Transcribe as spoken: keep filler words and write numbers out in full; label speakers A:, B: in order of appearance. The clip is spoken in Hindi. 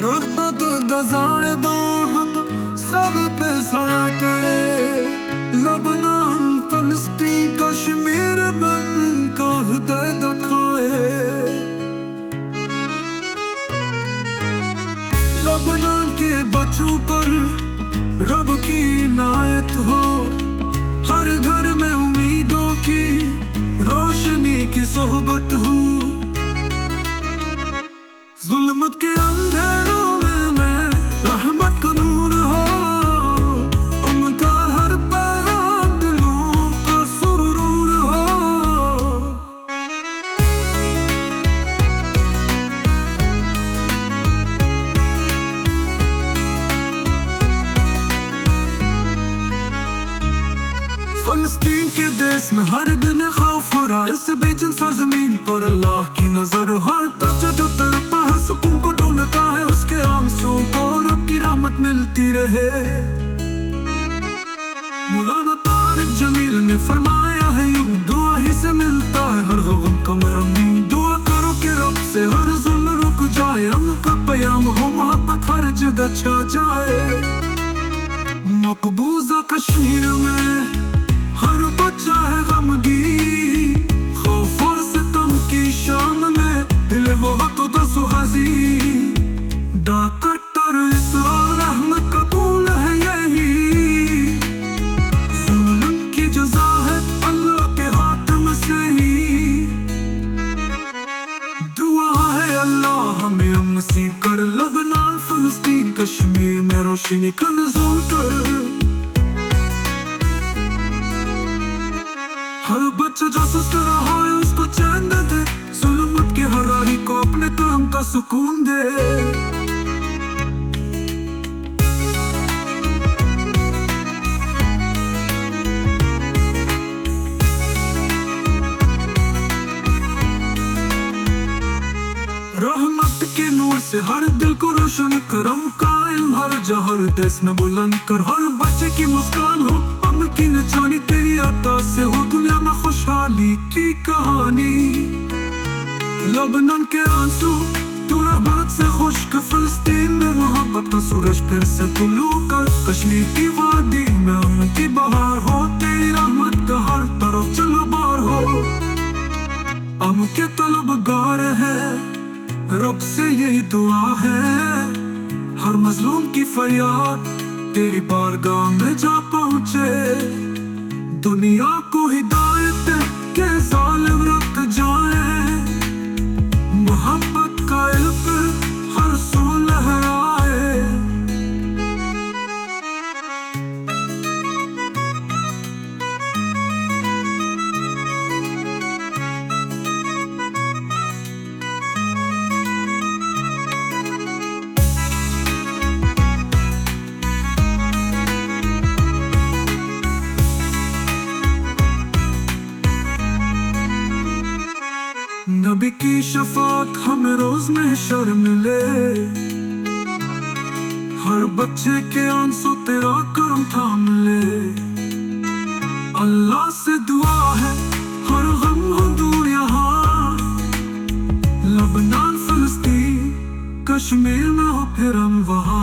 A: रहमत गजारे दाहत सब पे साटे लबनान फलस्तीन कश्मीर बन का हृदय दिखाए। लबनान के बच्चों पर रब की इनायत हो, हर घर में उम्मीदों की रोशनी की सोहबत हो। जुल्मत के अंधेरों में मैं रहमत का नूर हो, उनका हर पैगाम दिलों का सुरूर हो। फलस्तीन के देश में हर दिन खौफ हो रहा है, इस बेचैन सरजमीन पर अल्लाह की नजर हर तरफ जो तरपा है, सुकून को ढूंढता है उसके आंसू को रब की रहमत मिलती रहे। मौलाना तारिक जमील ने फरमाया है यूं, दुआ ही से मिलता है हर गम का मरहम। दुआ करो कि रब से हर जुल्म रुक जाए, उनका प्याम हो मोहब्बत हर जगह छा जाए। मकबूजा कश्मीर में हर बच्चा है गमगी, खौफ और सितम की शाम में दिल वो तो दसो हजी। डाकटर इस रहमत का पुल है यही, जुल्म की जज़ा है अल्लाह के हाथम से ही। दुआ है अल्लाह हमें हम नसीब कर, लबनान फलस्तीन कश्मीर में रोशनी का नज़ूर कर। हर बच्चा जो सुस्त रहा है उसको चैन दे, जुल्मत की हरारी को अपने काम का सुकून दे। रहमत के नूर से हर दिल को रोशन करम कायम हर जहर देश में बुलंद कर। हर बच्चे की मुस्कान हो अमन की निशानी, तेरी अता से हो दुनिया में खुशहाली की कहानी। लबनान के आंसू तू रहमत से खुश्क, फलस्तीन में मोहब्बत का सूरज फिर से तुलू कर। कश्मीर की वादी में अमन की बहार हो, तेरी रहमत का हर तरफ चलो बार हो। हम के तलबगार है रब से यही दुआ है, हर मजलूम की फरियाद तेरी बारगाह में जा पहुँचे। दुनिया को हिदायत के जालिम रुक जाए, मोहब्बत का इल्म हर सू लहराए। नबी की शफात हमें रोज महशर मिले, हर बच्चे के आंसू तेरा करम थाम ले। अल्लाह से दुआ है हर गम हो दूर यहाँ, लबनान फलस्तीन कश्मीर में हो फिर हम वहाँ।